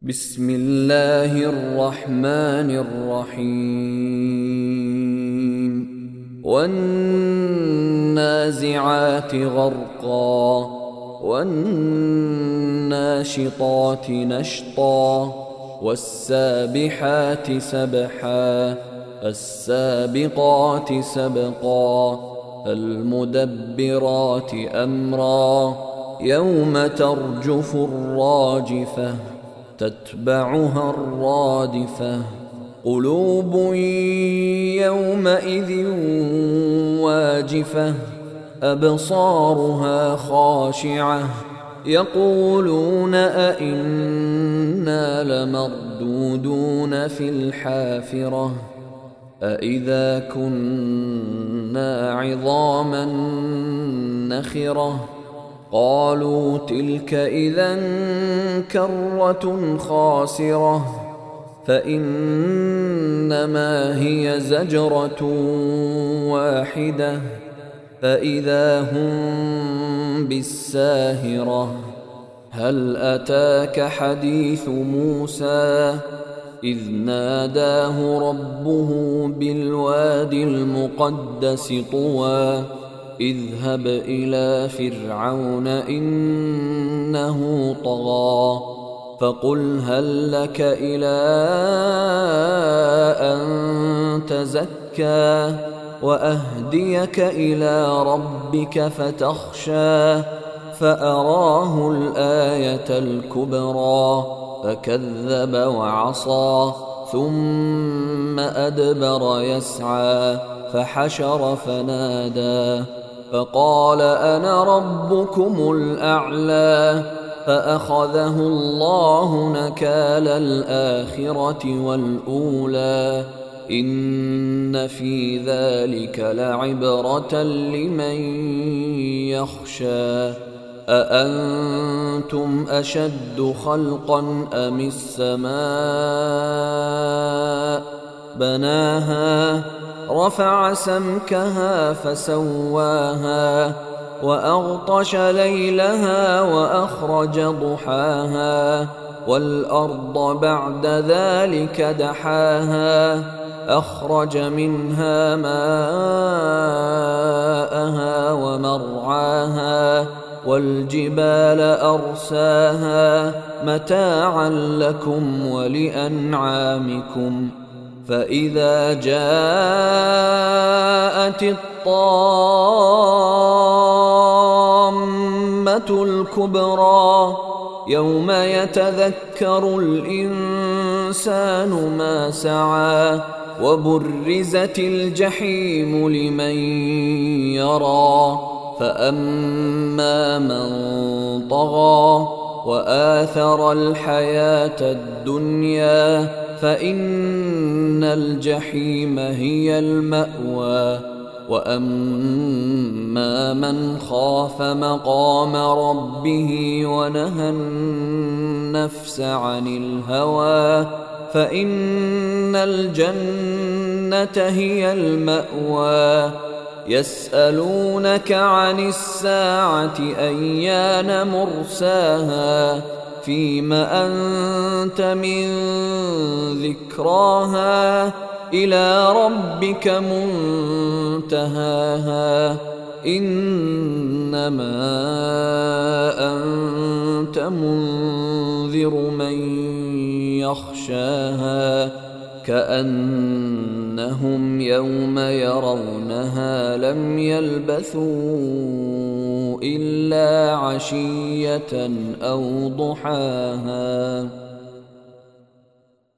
بسم الله الرحمن الرحيم والنازعات غرقا والناشطات نشطا والسابحات سبحا السابقات سبقا المدبرات أمرا يوم ترجف الراجفة تتبعها الرادفة قلوب يومئذ واجفة أبصارها خاشعة يقولون أئنا لمردودون في الحافرة أئذا كنا عظاما نخرة قالوا تلك إذا كرة خاسرة فإنما هي زجرة واحدة فإذا هم بالساهرة هل أتاك حديث موسى إذ ناداه ربه بالوادي المقدس طوى اذهب إلى فرعون إنه طغى فقل هل لك إلى أن تزكى وأهديك إلى ربك فتخشى فأراه الآية الكبرى فكذب وعصى ثم أدبر يسعى فحشر فنادى فقال أنا ربكم الأعلى فأخذه الله نكال الآخرة والأولى إن في ذلك لعبرة لمن يخشى أأنتم أشد خلقا أم السماء بناها رفع سمكها فسواها وأغطش ليلها وأخرج ضحاها والأرض بعد ذلك دحاها أخرج منها ماءها ومرعاها والجبال أرساها متاعا لكم ولأنعامكم فإذا جاءت الطامة الكبرى يوم يتذكر الإنسان ما سعى وبرزت الجحيم لمن يرى فأما من طغى وآثر الحياة الدنيا فإن الجحيم هي المأوى وأما من خاف مقام ربه ونهى النفس عن الهوى فإن الجنة هي المأوى يسألونك عن الساعة أيان مرساها فيم أنت من ذكراها إلى ربك منتهاها إنما أنت منذر من يخشاها كأنهم يوم يرونها لم يلبثوا إلا عشية أو ضحاها